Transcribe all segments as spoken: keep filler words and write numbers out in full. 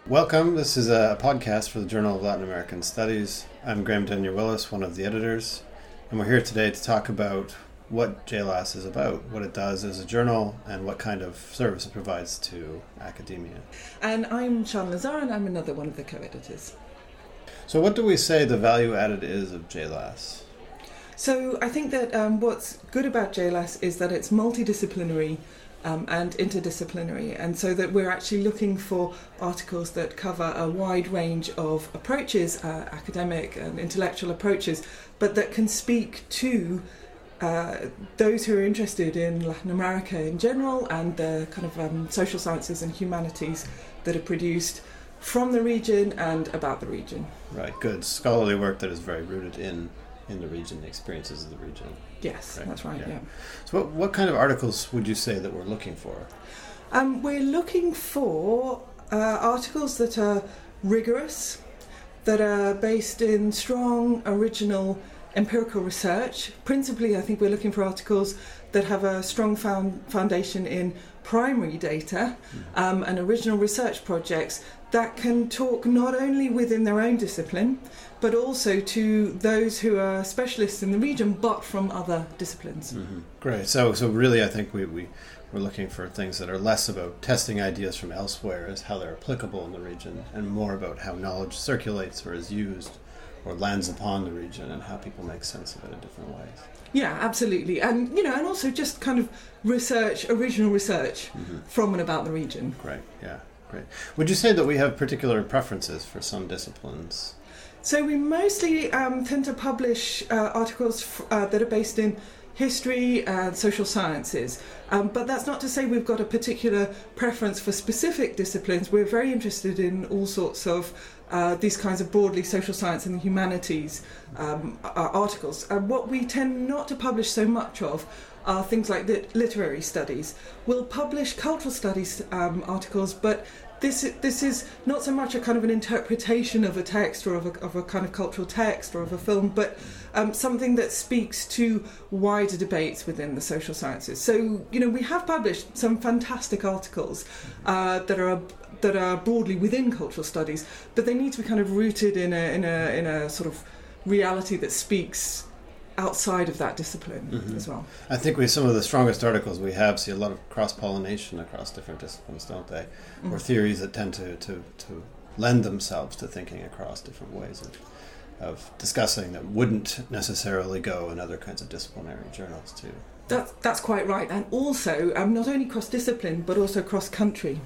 Welcome. This is a podcast for the Journal of Latin American Studies. I'm Graham Denyer-Willis, one of the editors, and we're here today to talk about what J L A S is about, what it does as a journal, and what kind of service it provides to academia. And I'm Sian Lazar, and I'm another one of the co-editors. So what do we say the value added is of J L A S? So I think that um, what's good about J L A S is that it's multidisciplinary Um, and interdisciplinary, and so that we're actually looking for articles that cover a wide range of approaches, uh, academic and intellectual approaches, but that can speak to uh, those who are interested in Latin America in general and the kind of um, social sciences and humanities that are produced from the region and about the region. Right, good. Scholarly work that is very rooted in in the region, the experiences of the region. Yes, right. That's right, yeah. yeah. So what, what kind of articles would you say that we're looking for? Um, we're looking for uh, articles that are rigorous, that are based in strong, original, empirical research. Principally, I think we're looking for articles that have a strong found foundation in primary data mm. um, and original research projects that can talk not only within their own discipline, but also to those who are specialists in the region, but from other disciplines. Mm-hmm. Great. So, so really, I think we, we we're looking for things that are less about testing ideas from elsewhere as how they're applicable in the region, and more about how knowledge circulates or is used or lands upon the region and how people make sense of it in different ways. Yeah, absolutely. And, you know, and also just kind of research, original research mm-hmm. from and about the region. Great, yeah, great. Would you say that we have particular preferences for some disciplines? So we mostly um, tend to publish uh, articles f- uh, that are based in history and social sciences. Um, but that's not to say we've got a particular preference for specific disciplines. We're very interested in all sorts of uh, these kinds of broadly social science and humanities um, articles. And what we tend not to publish so much of are things like the literary studies. We'll publish cultural studies um, articles, but This this is not so much a kind of an interpretation of a text or of a, of a kind of cultural text or of a film, but um, something that speaks to wider debates within the social sciences. So, you know, we have published some fantastic articles uh, that are that are broadly within cultural studies, but they need to be kind of rooted in a in a in a sort of reality that speaks outside of that discipline mm-hmm. as well. I think we some of the strongest articles we have see a lot of cross-pollination across different disciplines, don't they? Mm-hmm. Or theories that tend to, to, to lend themselves to thinking across different ways of, of discussing that wouldn't necessarily go in other kinds of disciplinary journals too. That's, that's quite right. And also, um, not only cross-discipline, but also cross-country.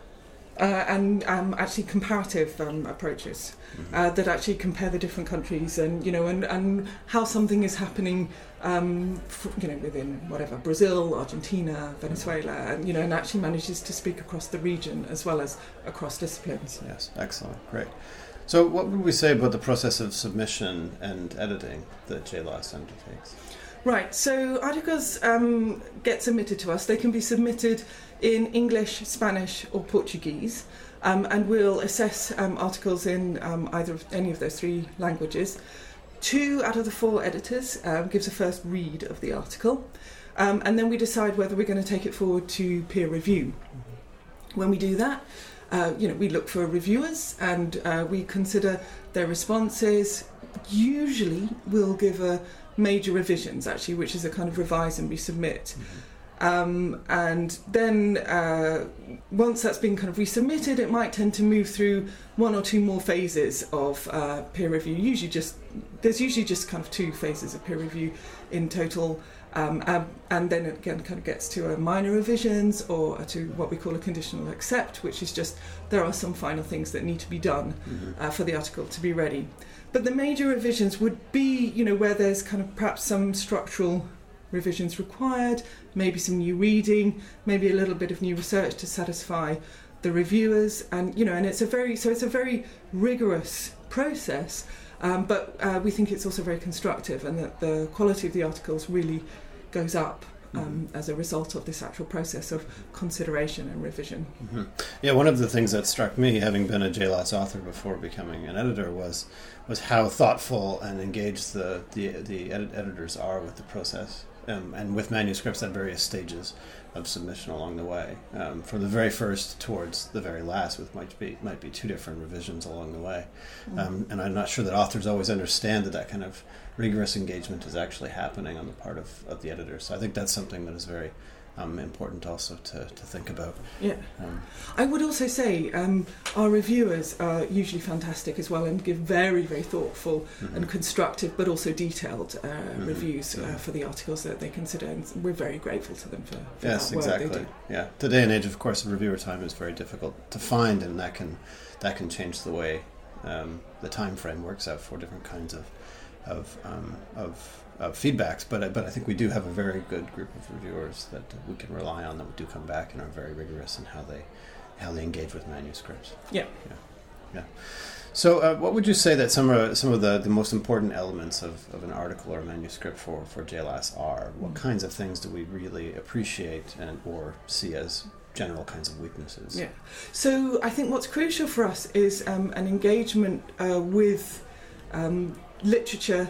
Uh, and um, actually comparative um, approaches mm-hmm. uh, that actually compare the different countries, and you know, and, and how something is happening, um, f- you know, within whatever Brazil, Argentina, Venezuela, and you know, and actually manages to speak across the region as well as across disciplines. Yes, excellent, great. So, what would we say about the process of submission and editing that J L A S undertakes? Right, so articles um, get submitted to us. They can be submitted in English, Spanish or Portuguese, um, and we'll assess um, articles in um, either of any of those three languages. Two out of the four editors um, gives a first read of the article, um, and then we decide whether we're going to take it forward to peer review. Mm-hmm. When we do that, uh, you know, we look for reviewers and uh, we consider their responses. Usually we'll give a major revisions, actually, which is a kind of revise and resubmit. Mm-hmm. Um, and then uh, once that's been kind of resubmitted, it might tend to move through one or two more phases of uh, peer review. Usually just there's usually just kind of two phases of peer review in total, um, and, and then it again kind of gets to a minor revisions or to what we call a conditional accept, which is just there are some final things that need to be done mm-hmm. uh, for the article to be ready. But the major revisions would be, you know, where there's kind of perhaps some structural revisions required, maybe some new reading, maybe a little bit of new research to satisfy the reviewers, and you know, and it's a very so it's a very rigorous process, um, but uh, we think it's also very constructive, and that the quality of the articles really goes up um, mm-hmm. as a result of this actual process of consideration and revision. Mm-hmm. Yeah, one of the things that struck me, having been a J L A S author before becoming an editor, was was how thoughtful and engaged the the, the edit- editors are with the process um, and with manuscripts at various stages of submission along the way, um, from the very first towards the very last, which might be might be two different revisions along the way. Mm. Um, and I'm not sure that authors always understand that that kind of rigorous engagement is actually happening on the part of, of the editors. So I think that's something that is very Um, important also to, to think about. Yeah. Um, I would also say um, our reviewers are usually fantastic as well and give very, very thoughtful mm-hmm. and constructive but also detailed uh, mm-hmm. reviews uh, yeah. for the articles that they consider, and we're very grateful to them for, for yes, that work exactly. they do. Yeah. Today and age, of course, reviewer time is very difficult to find, and that can that can change the way um, the time frame works out for different kinds of of um, of Uh, feedbacks, but but I think we do have a very good group of reviewers that we can rely on, that do come back and are very rigorous in how they how they engage with manuscripts. Yeah, yeah, yeah. So, uh, what would you say that some of some of the, the most important elements of, of an article or a manuscript for for J L A S are? What mm. kinds of things do we really appreciate and or see as general kinds of weaknesses? Yeah. So I think what's crucial for us is um, an engagement uh, with um, literature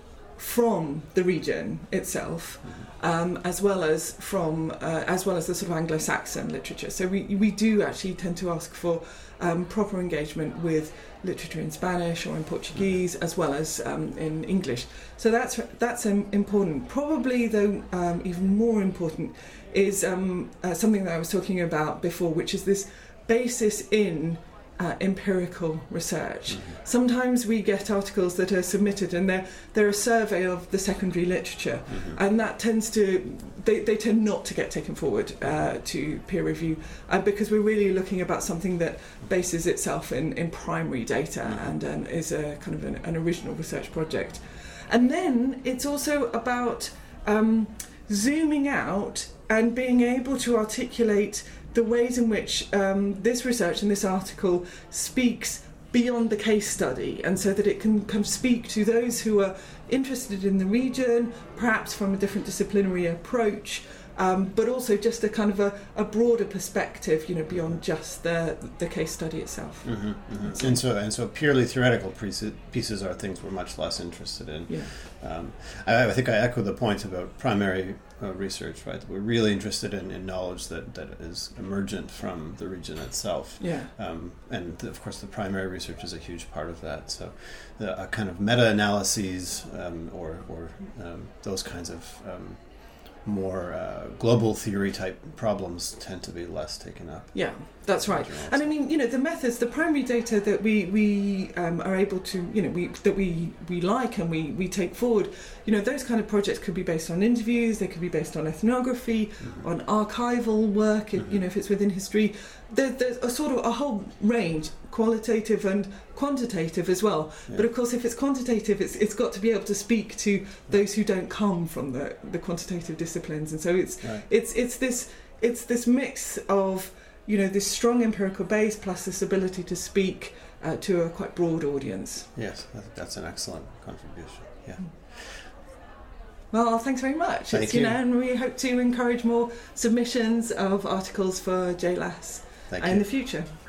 from the region itself, um, as well as from uh, as well as the sort of Anglo-Saxon literature. So we we do actually tend to ask for um, proper engagement with literature in Spanish or in Portuguese, as well as um, in English. So that's that's um, important. Probably, though, um, even more important is um, uh, something that I was talking about before, which is this basis in Uh, empirical research. Mm-hmm. Sometimes we get articles that are submitted and they're, they're a survey of the secondary literature, mm-hmm. and that tends to, they, they tend not to get taken forward uh, to peer review uh, because we're really looking about something that bases itself in, in primary data mm-hmm. and um, is a kind of an, an original research project. And then it's also about um, zooming out and being able to articulate the ways in which um, this research and this article speaks beyond the case study, and so that it can come speak to those who are interested in the region, perhaps from a different disciplinary approach, um, but also just a kind of a, a broader perspective, you know, beyond just the the case study itself. Mm-hmm, mm-hmm. And so, and so, purely theoretical pieces are things we're much less interested in. Yeah. Um, I, I think I echo the point about primary uh, research, right? We're really interested in, in knowledge that, that is emergent from the region itself. Yeah. Um, and of course, the primary research is a huge part of that. So, the, a kind of meta-analyses um, or or um, those kinds of um, more uh, global theory type problems tend to be less taken up. Yeah, that's right. And I mean, you know, the methods, the primary data that we we um, are able to, you know, we that we we like and we we take forward, you know, those kind of projects could be based on interviews, they could be based on ethnography, mm-hmm. on archival work, mm-hmm. you know, if it's within history. There, there's a sort of a whole range, qualitative and quantitative as well. Yeah. But of course, if it's quantitative, it's it's got to be able to speak to those who don't come from the, the quantitative disciplines, and so it's right. it's it's this it's this mix of, you know, this strong empirical base plus this ability to speak uh, to a quite broad audience. Yes, I think that's an excellent contribution. Yeah. Well, thanks very much. Thank it's, you. you know, and we hope to encourage more submissions of articles for J L A S Thank in you. the future.